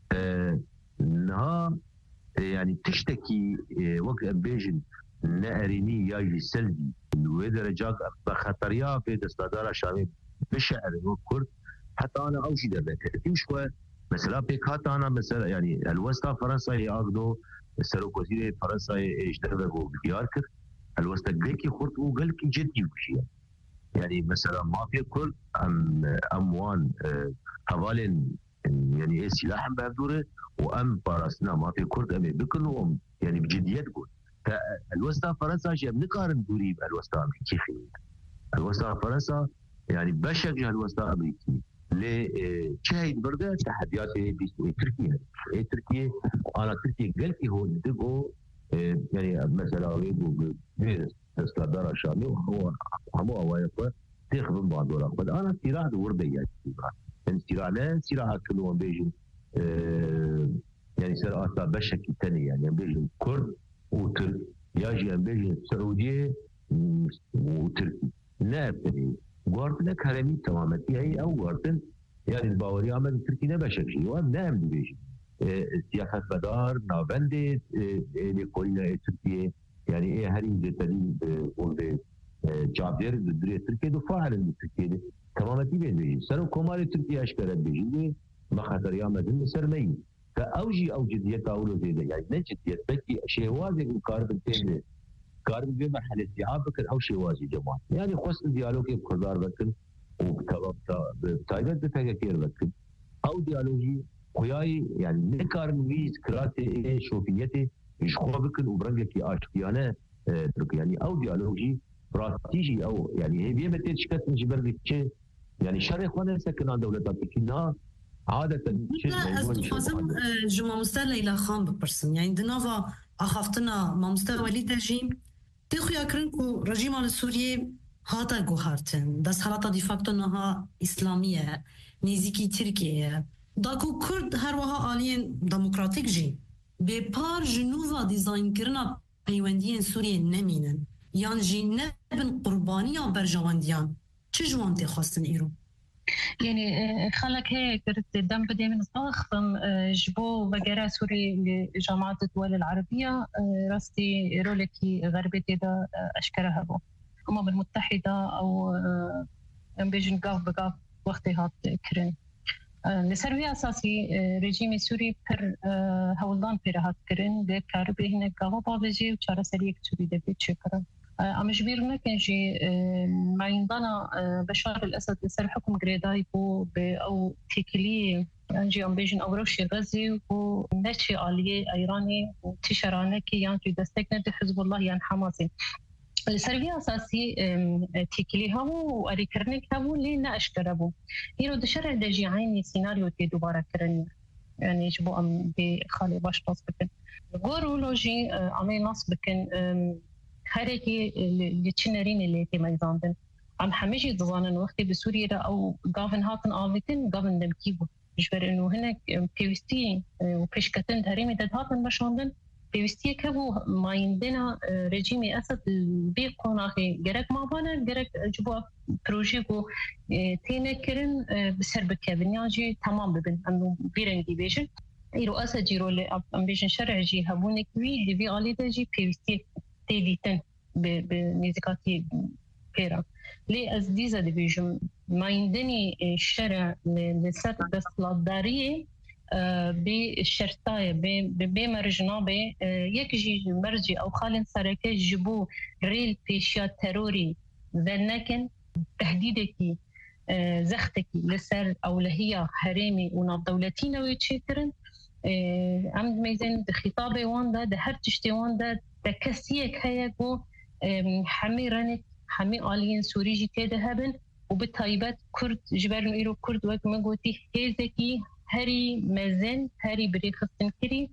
S4: انها يعني تشتكي وقت بيجن ناريني ياجي سلبي ودرجات بخطريا في دستادار شامل بالشعر والكرد حتى انا اوشي دربت شوي مثلا بيك حتى انا مثلا يعني الوسطى فرنسا ياخذوا السلوك وزير فرنسا ايش دربوا بدياركر الوسطى جيكي خرط وقالكي جدي وشي يعني مثلا ما في كرد اموان حوالين يعني ايه سلاح بهدوره وام بارسنا ما في كرد امي بكلهم يعني بجديات قول فالوسطى فرنسا شيء بنقارن دوري بالوسطى امريكي خير الوسطى فرنسا يعني بشجع الوسطى امريكي لشاهد برده تحديات تركيا تركيا انا تركيا قلتي هو دقو يعني مثلا ويقول استردار الشامي وهو هم اوايقه تخدم بعض ولا قد انا استراحه ورديه استراحه استراحه كلهم بيجي يعني صراحة بشكل ثاني يعني بيجي كرد وترك يجي بيجي السعودية وتركي لا يعني قارتنا كلامي تماما هي أو قارتن يعني الباوري عمل تركي نباشر شيء وأم نعم دبيش سياحة مدار نافندة لكوينا تركيا يعني إيه هري جتري وده جابر دري تركيا دفاع عن تركيا تماما تبين سر كمال تركيا أشكال بيجي ما خطر يا مدن سرمي فأوجي أوجدية أولو زيادة يعني نجدية بكي شهوازي الكارب التاني كارب في مرحلة استيعاب بكن أو شهوازي جماعة يعني خص ديالوجي بخضار بكن وبتايبت بتفكير بكن أو ديالوجي خوياي يعني نكارن ويز كراتي شوفيتي يشخوا بكن وبرنجكي آشتيانة يعني أو ديالوجي براتيجي أو يعني هي بيمتى تشكت من جبر شيء يعني شرق وانا سكن عن دولة تركيا عادة
S1: لا أصدقائي جمع مستوى إلى خام ببرسن يعني دنافا أخافتنا ما مستوى لتجيم تخويا كرنكو رجيم على سوريا هاتا جوهرتن دس حالات ديفاكتو نها إسلامية نزيكي تركيا داكو كرد هروها آلين ديمقراطيك جي ببار جنوفا ديزاين كرنا بيوانديين سوريا نمينن يعني جي نبن قربانية برجوانديان چجوان تخواستن إيرو؟
S2: يعني خلك هيك كرت دم بدي من أخطم جبو بقرا سوري لجامعة الدول العربية راستي رولكي غربتي دا أشكرها بو الأمم المتحدة أو بيجن قاف بقاف وقتي هات كرن لسروي أساسي رجيم سوري بر هولدان بير هات كرن ده كاربي هنا قاوا بابجي وشارة سريك سوري ده بيتشكرن أمجبير نكنجي ما ينضنا بشار الأسد لسر حكم قريداي بو أو تيكلي أنجي أمبيجن أو روشي غزي ونشي آلية إيراني تشرانة كي يانجي دستكنا دي حزب الله يان حماسي السربية أساسي تيكلي هاو وأريكرنك هاو لينا أشكربو يرو دشرع دجي عيني سيناريو تي دوبارة كرني يعني جبو أم بخالي باش نص بكن غورولوجي أمي نص بكن هركي اللي تشنرين اللي تميزاندن عم حميجي تظانن وقتي بسوريا او قافن هاتن آفيتن قافن دمكيبو جبر انه هناك بيوستي وبيشكتن هريمي داد هاتن بشاندن بيوستي كبو ما يندنا رجيمي اسد بيقوناخي جرك ما بانا جرك جبو بروجيكو تينا كرن بسر بكابنياجي تمام ببن انه بيرن ديفيجن ايرو اسد جيرو اللي امبيجن شرع جي هبونك وي دي في علي جي بيوستي تيليتن بنيزكاتي بيرا لي از ديزا ديفيجن ما يندني الشرع لسات دستلاتدارية بالشرطاية بمرجنا يكجي مرجي أو خالن سركة جبو ريل بيشيا تروري ذنكن تهديدكي زختكي لسر أو لهي حريمي وناب دولتين ويتشكرن عمد ميزان خطابي واندا ده هرتشتي واندا تكسيك هيكو حمي رنك حمي آليين سوري جي تيدهبن وبالطيبات كرد جبال إيرو كرد وك مقوتي هيزكي هري مزن هري بريخستن كري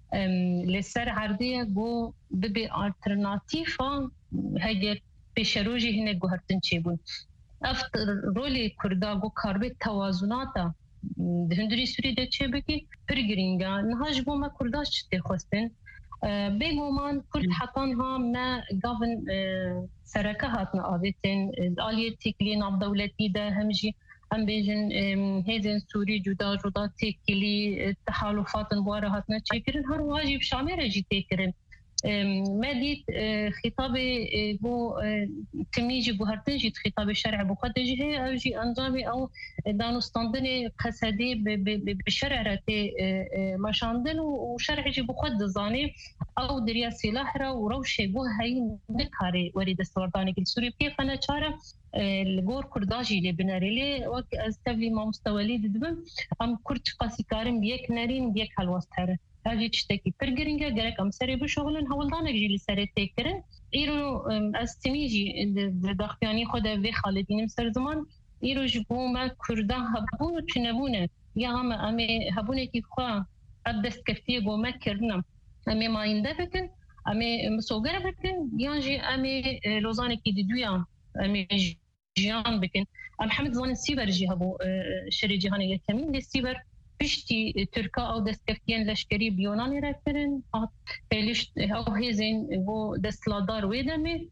S2: لسر عردية جو ببي ألترناتيفا هاجر بشروجي هنا جو هرتن چيبون افتر رولي كردا جو كاربي توازناتا هندري سوري ده چيبكي برگرينگا نهاج بو ما كرداش تخوستن بيغومان كرد حطانها ما قافن سركة هاتنا آذيتين آلية تيكلي ناب دولتي ده همجي هم بيجن هيزن سوري جدا تيكلي تحالفات بوارا هاتنا تشكرن هر واجب شاميرة جي تيكرن ما ديت خطابي بو تميجي بو هرتنجي خطاب الشرع بو قدجي هي او جي انجامي او دانستاندني قصدي بالشرع راتي مشاندن وشرع جي بو قد زاني او دريا سلاح را وروشي بو هاي نكاري وريد السورداني السوري كيف انا شارع الجور كرداجي اللي بناريلي وقت استبلي ما مستوى دبم ام كرد قاسي كارم بيك نارين بيك هالوستر هاجي تشتكي برجرينجا جرك ام سري بشغلن هولدانك جي لسري تيكرن ايرو استميجي داخياني خدا في خالدين مسر زمان ايرو جبو ما كردا هبون تشنبونه يا هم امي هبونه كي خوا ابدست كفتي بو ما كرنا امي ما يندبكن امي مسوغر بكن يانجي امي لوزاني كي دويا امي جيان بكن ام حمد زمان السيبر جي هبو شري جهاني يتمين السيبر بشتي تركا او دستكفتين لشكري بيوناني راكرن بيلش او هيزين بو دستلادار ويدمي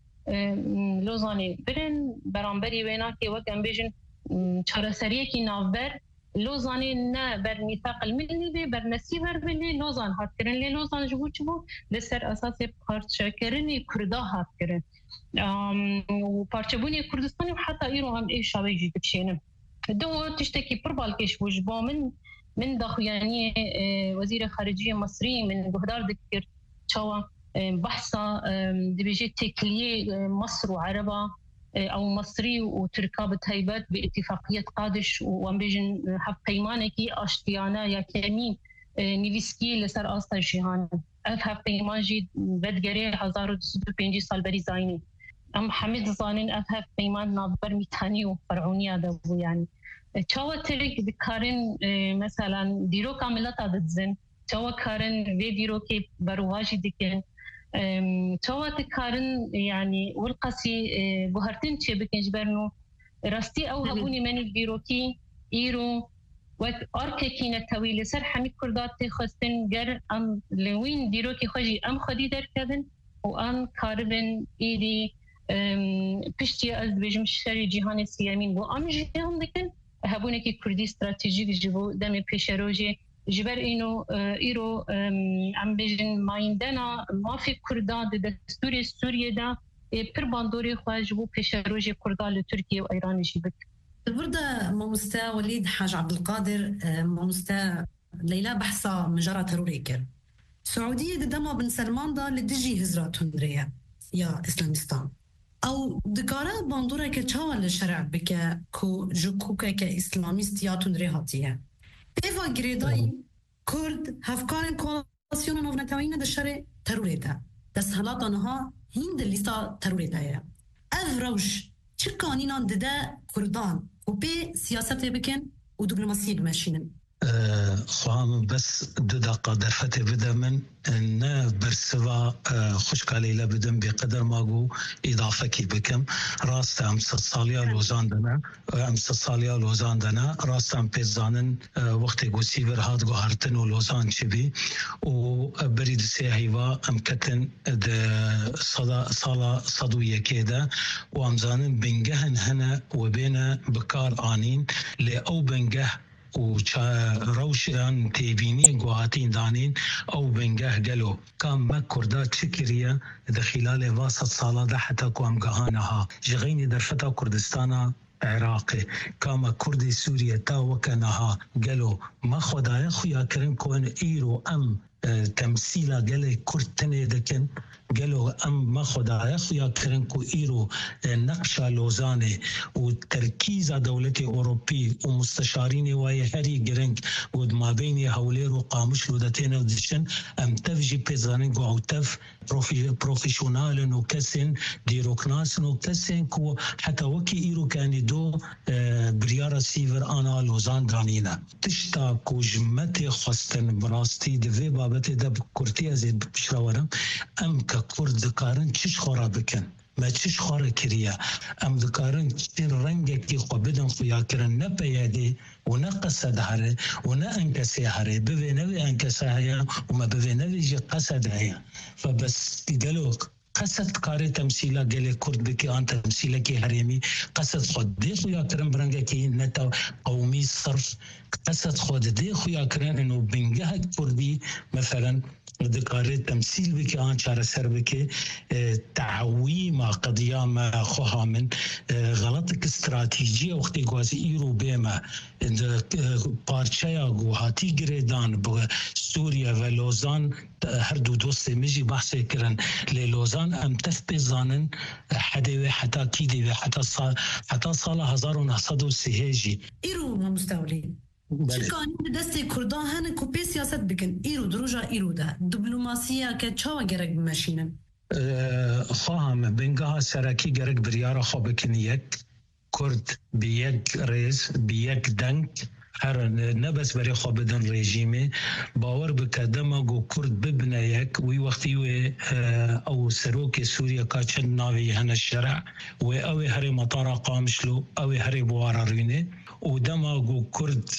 S2: لوزاني برن برانبري ويناكي وكم بيجن چارەسەریەکی ناوبەر لوزان نه بر میثاق الملي به بر نسيبر بلي لوزان هات كرن لي لوزان جبو جبو لسر اساس بارتشا كرني كردا هات كرن و بارتشبوني كردستاني وحتى ايرو هم ايش شاوي جي بتشينم دو تشتكي بربالكش وجبو من داخل يعني وزير خارجية مصري من جهدار ذكر شوا بحثا دبيجي تكلية مصر وعربة أو مصري وتركيا بتهيبت باتفاقية قادش وأمبيجن حق قيمانكي أشتيانا يا كمين نيفيسكي لسر آستا جيهان أف حق قيمان جي بدقري 1250 سال بري زايني أم حمد زانين أف حق قيمان نابر ميتاني وفرعوني هذا يعني چاوا ترک دکارن مثلا دیرو کاملا تادزن چاوا کارن وی دیرو کی برواجی دکن چاوا تکارن يعني والقصي بهرتن چه بکنج برنو راستی او هبونی منی دیرو کی ایرو وقت آرککی نتویل سر حمی کردات خستن گر ام لوین دیرو کی خوشی ام خودی در کردن و ام کاربن ایدی پشتی از بجم شری جهان سیامین و ام جهان دکن هبونکی کردی استراتژیک جبو دم پیشروجی جبر اینو ایرو ام بجن مایندنا مافی کردان دستور سوریه دا پر باندوری خواه جبو پیشروجی کردان لترکیه و ایران جیبک.
S1: البرده ماموستا وليد حاج عبد القادر ماموستا ليلى بحثا مجرى تروريكر سعودية دما بن سلمان دا لدجي هزرات هندرية يا إسلامستان او دکاره باندوره که چاوال لشرع بکه که جکوکه که اسلامیست یا تندره هاتیه ایفا گریدایی کرد هفکارن کوالاسیون نوونتوین ده شرع تروره ده دست حالاتانها هند لیستا تروره ده اف روش چه قانینان ده کردان و به سیاست بکن و دیپلماسی بمشینن
S3: خواهم بس دو دقیقه در فتح بده من نه برسوا خوشکالی لبدم بقدر ماگو اضافه کی بکم راست هم 100 سالیا لوزان دنا راست هم پیزانن وقت گوسی بر هات گو هرتن و لوزان چی بی و برید سیاهیوا هم کتن ده صدو یکی ده و همزانن بنگهن هنه و بین بکار آنین لی او بنگه و روشان تیبینی گوهاتین دانین او بنگه گلو کام ما کرده چکریه در خلال واسط ساله ده حتی کام گهانها جغینی در فتا کردستانا عراقي كما كردي سوريا تا وكنها قالوا ما خدايا خويا كريم كون ايرو ام تمثيلا قال كرد تني دكن قالوا ام ما خدايا خويا كريم كو ايرو نقشه لوزانه وتركيز دولتي اوروبي ومستشارين وهي هري جرينج ود ما بين هولير وقامش لودتين ودشن ام تفجي بيزانين او تف بروفيشنال وكسن ديروكناس وكسن كو حتى وكي ايرو كان دو بريارا سيفر انا لوزان دانينا تشتا كو جمتي خستن براستي دفي بابتي دب كورتي ازيد بشراورم ام كرد كارن چش خورا بكن ما چش خورا كريا ام دكارن چين رنگكي خو بدن خويا كرن نبيادي ونقصد هره ونأنكسي هره بوي نوي انكسا هيا وما بوي نوي جي قصد هيا فبس قالوا قصد كاري تمثيلا قال كرد بكي أن تمثيلا كي هريمي قصد خود دي خويا كرن برنگا كي نتا قومي صرف قصد خود دي خويا كرن انه بنگه كردي مثلا ذكرت تمثيل بك آن شار سر بك تعويم قضية خوها من غلطك استراتيجية وقتی گوازی ایرو بیما پارچایا گوهاتی گریدان سوریا و لوزان هر دو دوست میجی بحث کرن لوزان ام تفبزانن حدوی حتی کیدی و حتی سال 1930
S1: ایرو مستولین چکانی دست کردان هن کوپی سیاست بکن ایرو دروجا ایرو ده دیپلماسیه که چاوا گرگ بمشینن
S3: خواهم بنگاه سرکی گرگ بریار خواب بکن یک کرد بیک ریز بیک دنگ هر نبس برای خواب بدن رژیمه باور بکدم گو کرد ببنه یک وی وقتی و او سروک سوریا که چند ناوی هن الشرع و او هر مطار قامشلو او هر بوارارینه و دما گو کرد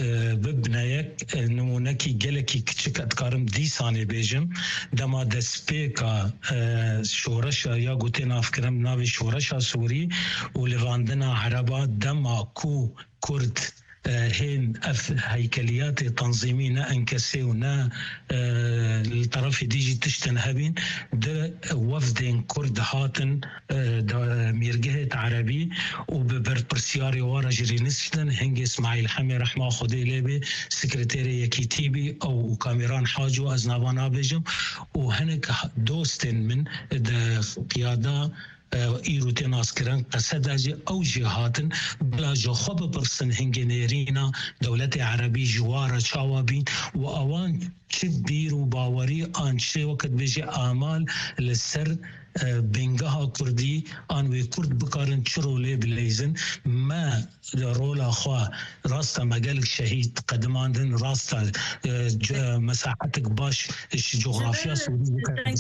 S3: ببنایک نمونکی گلکی کچکت کارم دیسانی بیجم دما دسپیکا شورشا یا گوتی نافکرم ناوی شورشا سوری و لواندنا عربا دما کو کرد هين هيكليات تنظيمينا انكسيونا الطرف ديجي تشتنهبين ده وفدين كرد هاتن ميرجهت عربي وببرسياري ورا جري نسشتن هنجي اسماعيل حمي رحمه خدي ليبي سكرتيري كيتيبي او كاميران حاجو ازنابانا بيجم وهنك دوستن من قياده ایرو تناس کرن قصد او جهاتن بلا جو خوب برسن هنگنیرینا دولت عربی جوار چاوابین و اوان چه بیر و باوری آنچه وقت بجی آمال لسر بنگاه کردی آنوی کرد بکارن چرولی بلیزن ما رولا خواه راستا مقالك شهید قدماندن راستا مساحتك باش جغرافيا سوري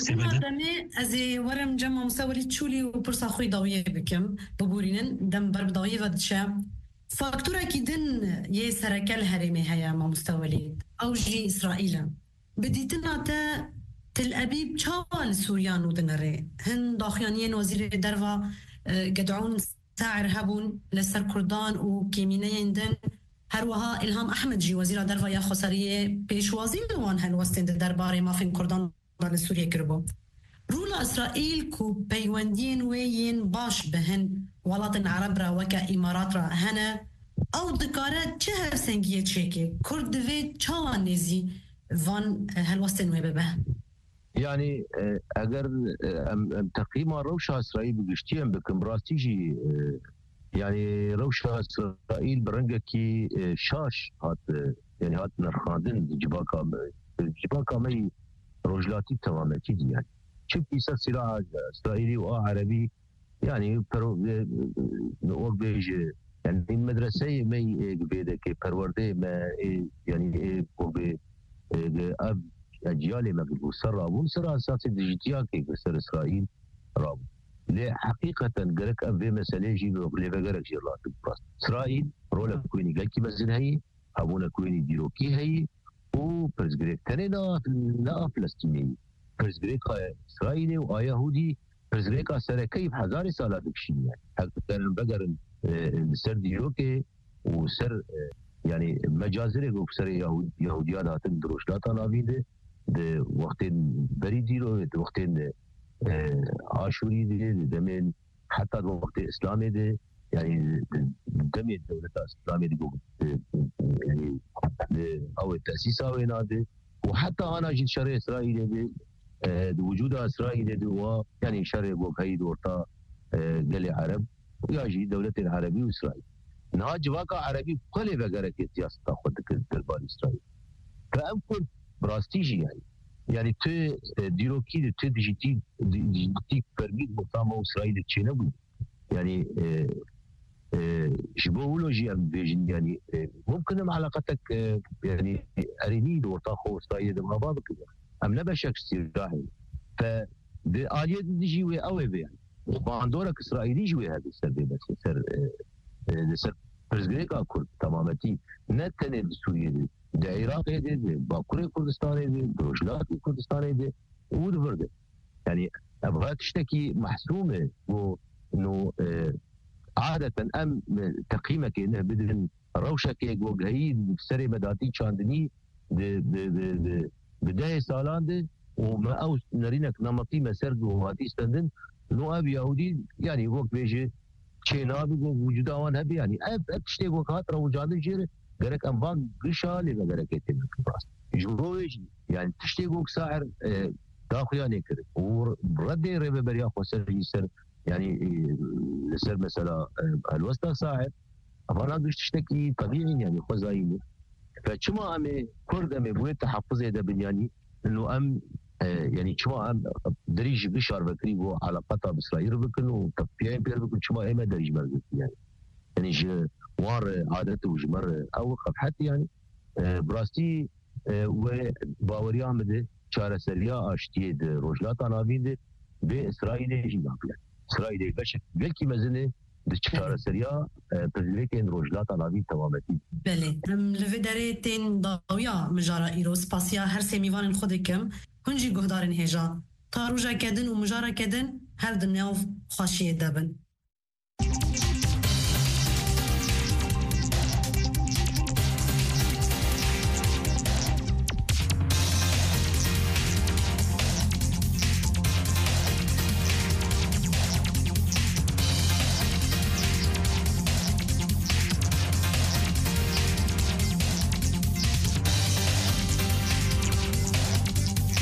S1: از ورم جمع مصوري تشولي وبرصا خوي ضوية بكم بقولين دم برب ضوية ودشا فاكتورا كيدن يسرك الهرمي هيا ما مستولي او جي اسرائيل بديتنا تا تل أبيب شال سوريان ودنري هن داخيانيين وزير دروا قدعون ساعر هبون لسر كردان وكيمينيين دن هروها إلهام أحمد جي وزير دروا يا خسارية بيشوازي لوان هالوستين درباري ما فين كردان لسوريا كربو رولا إسرائيل كو بيواندين وين باش بهن ولاتن عرب را وكا إمارات را هنا أو دكارات چه سنگية چيكي كرد في چاوان نزي وان هالوستين ويبه
S4: يعني اگر تقييم روشة اسرائيل بگشتیم بكم براستيجي يعني روشة اسرائيل برنگكي شاش هات يعني هات نرخاندن جباكا مي رجلاتي تمامتي دي يعني شوف يصير سلاح اسرائيلي وعربي يعني نقول بيجي يعني المدرسة مي بيدك پرورده ما يعني اب اجيال ما بيقول سر رابون سر اساس ديجيتيا كي سر اسرائيل رابون ليه حقيقه قالك ابي مساله جي اللي بقالك جي الله تبرس اسرائيل رولا كويني قال كي بزن هي ابونا كويني ديروكي هي وبرزغريك تانينا لا فلسطيني برزغريك اسرائيلي ويهودي برزغريك سر كيف هزار سال بكشي يعني حقيقه بقر سر ديروكي وسر يعني مجازري وسر يهوديات هاتن دروشلات نابيده ده وقتين بريدي رو ده وقتين عاشوري ده دمين حتى وقت اسلامي ده يعني دمين دولة اسلامي ده يعني او التأسيس او ده وحتى انا جيت شرع اسرائيل ده وجود اسرائيل ده يعني شرع بوكاي دورتا قال عرب ويجي دولة العربي واسرائيل نهاج واقع عربي كل بقرة سياسة تاخذ دربار اسرائيل فامكن براستيجي يعني تو ديروكي تو ديجيتي برميد مقام اسرائيل تشينبو يعني جبولوجيا بيجن يعني ممكن علاقتك يعني اريني دورتاخو اسرائيل مع بعض كده ام لا بشك استراحي ف آلية ديجي قوي يعني وباندورك اسرائيلي جوي هذا السر بس سر برزغريكا كرد تمامتي نتنه سوريا ده عراق ده باكوري كردستان ده روجلات كردستان ده ودفرده يعني ابغى تشتكي محسومه انه عاده ام تقييمك انه بدن روشك وجهي بسري بداتي شاندني بدايه سالان ده وما او نرينك نمطي مسرد وهاتي استندن نو اب يهودي يعني وقت بيجي چینا بگو وجود آن هبی یعنی اب تشتی کو خاطر وجاده جير غيرك انبان قشالي غيرك يتم كباس جوج يعني تشتی کو ساعر داخلياني كده ورد ربه بريا خسر يسر يعني سر مثلا الوسط ساعر افانا قش تشتكي طبيعي يعني خزايني فشما ام كرد ام بو تحفظ ده بنياني انه ام يعني شما ام دريج بشار بكري و علاقتها باسرائيل بكن وتطبيعين بير بكن شما اما دريج مرقت يعني وار عادته وجمر او قبحت يعني براستي وباوري عمده شارع سريا اشتي روجلات انابيد باسرائيل يجي يعني اسرائيل بشك بلكي مزنه شارع سريا برزيليكين روجلات انابيد تمامتي
S1: بله لفداريتين ضويا مجارا ايرو سباسيا هر سيميوان خودكم هنجي قهدارن هجا تاروجا كدن ومجارا كدن هل دنياو خاشيه دبن